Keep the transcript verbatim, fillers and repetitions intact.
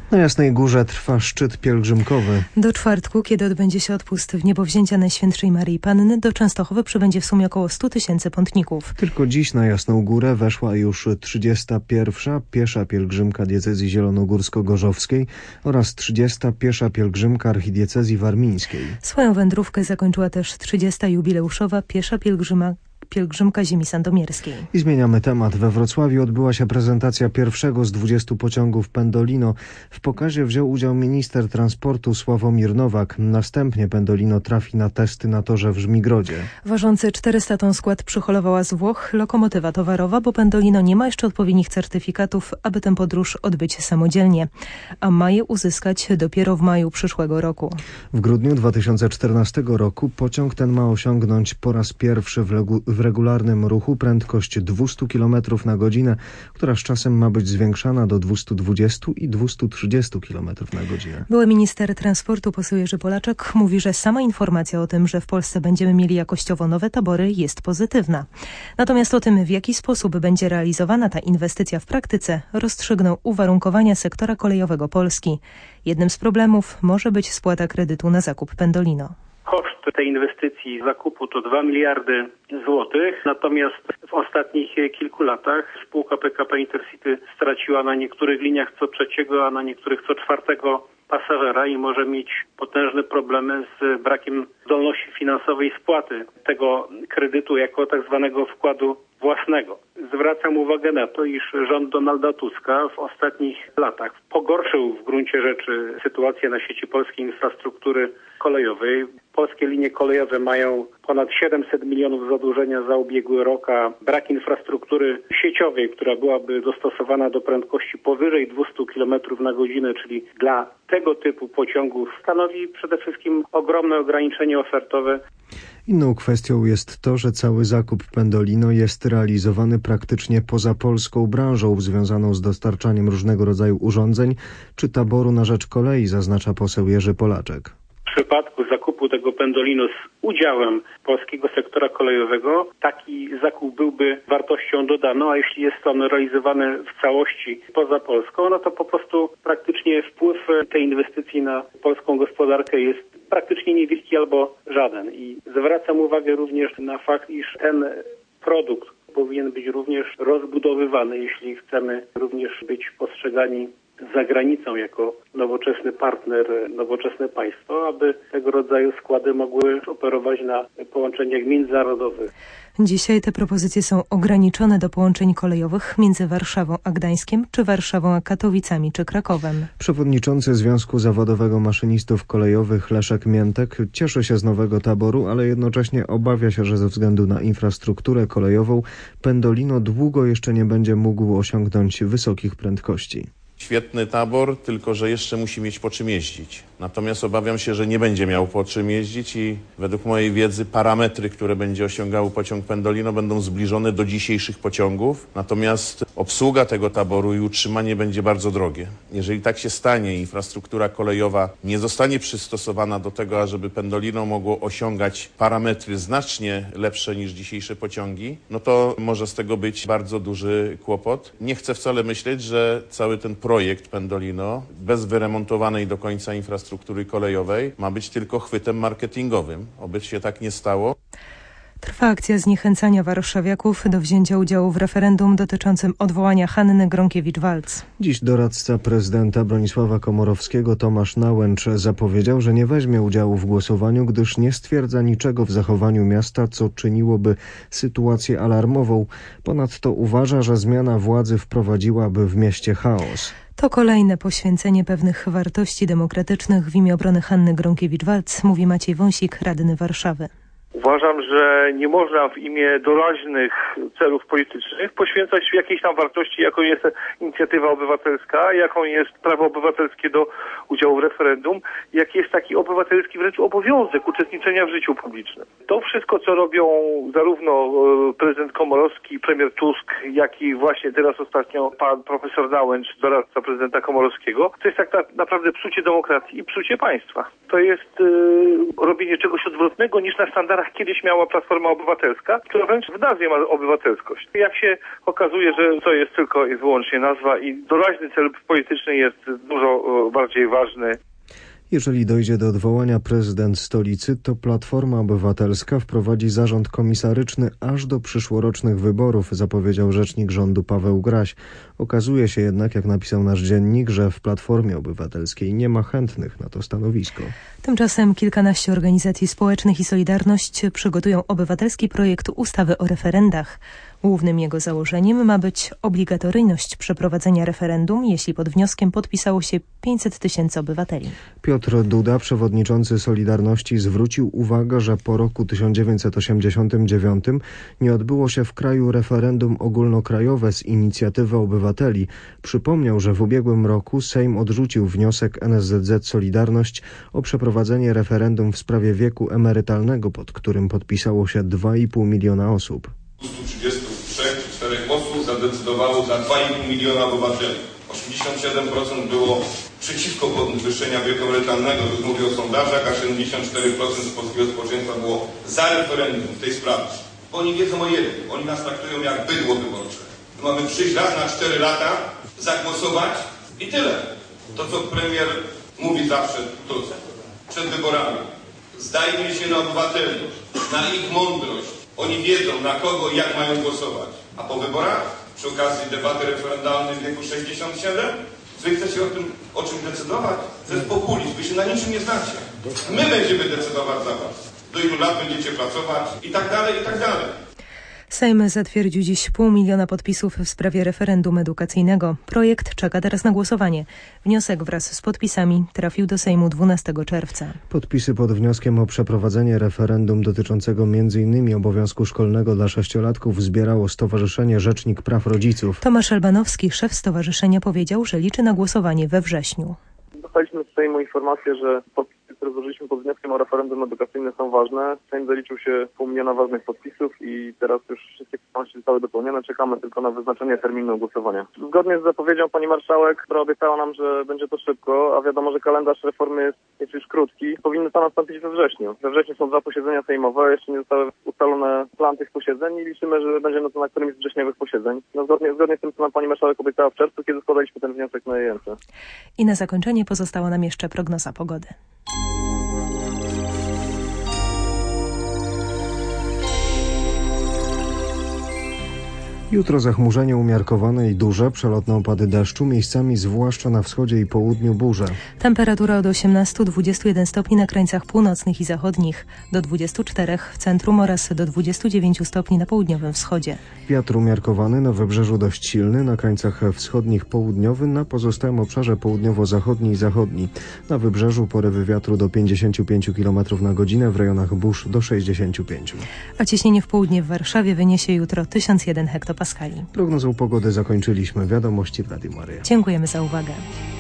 Na Jasnej Górze trwa szczyt pielgrzymkowy. Do czwartku, kiedy odbędzie się odpust w niebowzięcia Najświętszej Maryi Panny, do Częstochowy przybędzie w sumie około stu tysięcy pątników. Tylko dziś na Jasną Górę weszła już trzydziesta pierwsza piesza pielgrzymka diecezji zielonogórsko-gorzowskiej oraz trzydziesta piesza pielgrzymka archidiecezji warmińskiej. Swoją wędrówkę zakończyła też trzydziesta jubileuszowa piesza pielgrzyma pielgrzymka ziemi sandomierskiej. I zmieniamy temat. We Wrocławiu odbyła się prezentacja pierwszego z dwudziestu pociągów Pendolino. W pokazie wziął udział minister transportu Sławomir Nowak. Następnie Pendolino trafi na testy na torze w Żmigrodzie. Ważący czterysta ton skład przyholowała z Włoch lokomotywa towarowa, bo Pendolino nie ma jeszcze odpowiednich certyfikatów, aby tę podróż odbyć samodzielnie, a ma je uzyskać dopiero w maju przyszłego roku. W grudniu dwa tysiące czternastego roku pociąg ten ma osiągnąć po raz pierwszy w, legu- w regularnym ruchu prędkość dwieście kilometrów na godzinę, która z czasem ma być zwiększana do dwieście dwadzieścia i dwieście trzydzieści kilometrów na godzinę. Były minister transportu poseł Jerzy Polaczek mówi, że sama informacja o tym, że w Polsce będziemy mieli jakościowo nowe tabory, jest pozytywna. Natomiast o tym, w jaki sposób będzie realizowana ta inwestycja w praktyce, rozstrzygnął uwarunkowania sektora kolejowego Polski. Jednym z problemów może być spłata kredytu na zakup Pendolino. Koszt tej inwestycji zakupu to dwa miliardy złotych, natomiast w ostatnich kilku latach spółka P K P Intercity straciła na niektórych liniach co trzeciego, a na niektórych co czwartego pasażera i może mieć potężne problemy z brakiem zdolności finansowej spłaty tego kredytu jako tak zwanego wkładu własnego. Zwracam uwagę na to, iż rząd Donalda Tuska w ostatnich latach pogorszył w gruncie rzeczy sytuację na sieci polskiej infrastruktury kolejowej. Polskie linie kolejowe mają ponad siedemset milionów zadłużenia za ubiegły rok, a brak infrastruktury sieciowej, która byłaby dostosowana do prędkości powyżej dwieście kilometrów na godzinę, czyli dla tego typu pociągów stanowi przede wszystkim ogromne ograniczenie ofertowe. Inną kwestią jest to, że cały zakup Pendolino jest realizowany praktycznie poza polską branżą związaną z dostarczaniem różnego rodzaju urządzeń czy taboru na rzecz kolei, zaznacza poseł Jerzy Polaczek. W przypadku zakupu tego Pendolino z udziałem polskiego sektora kolejowego taki zakup byłby wartością dodaną, a jeśli jest on realizowany w całości poza Polską, no to po prostu praktycznie wpływ tej inwestycji na polską gospodarkę jest praktycznie niewielki albo żaden. I zwracam uwagę również na fakt, iż ten produkt powinien być również rozbudowywany, jeśli chcemy również być postrzegani za granicą jako nowoczesny partner, nowoczesne państwo, aby tego rodzaju składy mogły operować na połączeniach międzynarodowych. Dzisiaj te propozycje są ograniczone do połączeń kolejowych między Warszawą a Gdańskiem, czy Warszawą a Katowicami, czy Krakowem. Przewodniczący Związku Zawodowego Maszynistów Kolejowych Leszek Miętek cieszy się z nowego taboru, ale jednocześnie obawia się, że ze względu na infrastrukturę kolejową Pendolino długo jeszcze nie będzie mógł osiągnąć wysokich prędkości. Świetny tabor, tylko że jeszcze musi mieć po czym jeździć. Natomiast obawiam się, że nie będzie miał po czym jeździć i według mojej wiedzy parametry, które będzie osiągał pociąg Pendolino, będą zbliżone do dzisiejszych pociągów. Natomiast obsługa tego taboru i utrzymanie będzie bardzo drogie. Jeżeli tak się stanie i infrastruktura kolejowa nie zostanie przystosowana do tego, ażeby Pendolino mogło osiągać parametry znacznie lepsze niż dzisiejsze pociągi, no to może z tego być bardzo duży kłopot. Nie chcę wcale myśleć, że cały ten projekt Pendolino bez wyremontowanej do końca infrastruktury kolejowej ma być tylko chwytem marketingowym. Oby się tak nie stało. Trwa akcja zniechęcania warszawiaków do wzięcia udziału w referendum dotyczącym odwołania Hanny Gronkiewicz-Waltz. Dziś doradca prezydenta Bronisława Komorowskiego Tomasz Nałęcz zapowiedział, że nie weźmie udziału w głosowaniu, gdyż nie stwierdza niczego w zachowaniu miasta, co czyniłoby sytuację alarmową. Ponadto uważa, że zmiana władzy wprowadziłaby w mieście chaos. To kolejne poświęcenie pewnych wartości demokratycznych w imię obrony Hanny Gronkiewicz-Waltz, mówi Maciej Wąsik, radny Warszawy. Uważam, że nie można w imię doraźnych celów politycznych poświęcać jakiejś tam wartości, jaką jest inicjatywa obywatelska, jaką jest prawo obywatelskie do udziału w referendum, jaki jest taki obywatelski wręcz obowiązek uczestniczenia w życiu publicznym. To wszystko, co robią zarówno prezydent Komorowski, premier Tusk, jak i właśnie teraz ostatnio pan profesor Nałęcz, doradca prezydenta Komorowskiego, to jest tak na, naprawdę psucie demokracji i psucie państwa. To jest yy, robienie czegoś odwrotnego niż na standardach kiedyś kiedyś miała Platforma Obywatelska, która wręcz w nazwie ma obywatelskość. Jak się okazuje, że to jest tylko i wyłącznie nazwa i doraźny cel polityczny jest dużo bardziej ważny. Jeżeli dojdzie do odwołania prezydent stolicy, to Platforma Obywatelska wprowadzi zarząd komisaryczny aż do przyszłorocznych wyborów, zapowiedział rzecznik rządu Paweł Graś. Okazuje się jednak, jak napisał nasz dziennik, że w Platformie Obywatelskiej nie ma chętnych na to stanowisko. Tymczasem kilkanaście organizacji społecznych i Solidarność przygotują obywatelski projekt ustawy o referendach. Głównym jego założeniem ma być obligatoryjność przeprowadzenia referendum, jeśli pod wnioskiem podpisało się pięćset tysięcy obywateli. Piotr Duda, przewodniczący Solidarności, zwrócił uwagę, że po roku tysiąc dziewięćset osiemdziesiątym dziewiątym nie odbyło się w kraju referendum ogólnokrajowe z inicjatywy obywateli. Przypomniał, że w ubiegłym roku Sejm odrzucił wniosek N S Z Z Solidarność o przeprowadzenie referendum w sprawie wieku emerytalnego, pod którym podpisało się dwa i pół miliona osób. dwieście trzydzieści trzy czy cztery osób zadecydowało za dwa i pół miliona obywateli. osiemdziesiąt siedem procent było przeciwko podwyższenia wieku emerytalnego, to mówię o sondażach, a siedemdziesiąt cztery procent z polskiego społeczeństwa było za referendum w tej sprawie. Bo oni wiedzą o jednym, oni nas traktują jak bydło wyborcze. My mamy przyjść raz na cztery lata, zagłosować i tyle. To, co premier mówi zawsze to przed wyborami. Zdajmy się na obywateli, na ich mądrość. Oni wiedzą, na kogo i jak mają głosować. A po wyborach, przy okazji debaty referendalnej w wieku sześćdziesiąt siedem, wy chcecie o tym, o czym decydować? To jest populizm, wy się na niczym nie znacie. My będziemy decydować za was. Do ilu lat będziecie pracować i tak dalej, i tak dalej. Sejm zatwierdził dziś pół miliona podpisów w sprawie referendum edukacyjnego. Projekt czeka teraz na głosowanie. Wniosek wraz z podpisami trafił do Sejmu dwunastego czerwca. Podpisy pod wnioskiem o przeprowadzenie referendum dotyczącego między innymi obowiązku szkolnego dla sześciolatków zbierało Stowarzyszenie Rzecznik Praw Rodziców. Tomasz Albanowski, szef stowarzyszenia, powiedział, że liczy na głosowanie we wrześniu. Dostaliśmy z Sejmu informację, że podpisy, które złożyliśmy pod wnioskiem o referendum edukacyjne, są ważne. Sejm zaliczył się pół miliona ważnych podpisów i teraz już wszystkie formalności zostały dopełnione. Czekamy tylko na wyznaczenie terminu głosowania. Zgodnie z zapowiedzią pani marszałek, która obiecała nam, że będzie to szybko, a wiadomo, że kalendarz reformy jest, jest już krótki, powinno to nastąpić we wrześniu. We wrześniu są dwa posiedzenia sejmowe, jeszcze nie zostały ustalone plan tych posiedzeń i liczymy, że będzie to na którymś z wrześniowych posiedzeń. No zgodnie, zgodnie z tym, co nam pani marszałek obiecała w czerwcu, kiedy składaliśmy ten wniosek na jej ręce. I na zakończenie pozostała nam jeszcze prognoza pogody. Jutro zachmurzenie umiarkowane i duże, przelotne opady deszczu, miejscami zwłaszcza na wschodzie i południu burze. Temperatura od osiemnastu do dwudziestu jeden stopni na krańcach północnych i zachodnich, do dwudziestu czterech w centrum oraz do dwudziestu dziewięciu stopni na południowym wschodzie. Wiatr umiarkowany, na wybrzeżu dość silny, na krańcach wschodnich południowy, na pozostałym obszarze południowo-zachodni i zachodni. Na wybrzeżu porywy wiatru do pięćdziesięciu pięciu kilometrów na godzinę, w rejonach burz do sześćdziesięciu pięciu. A ciśnienie w południe w Warszawie wyniesie jutro tysiąc jeden hektopaskali. Prognozą pogody zakończyliśmy. Wiadomości w Radiu Maryja. Dziękujemy za uwagę.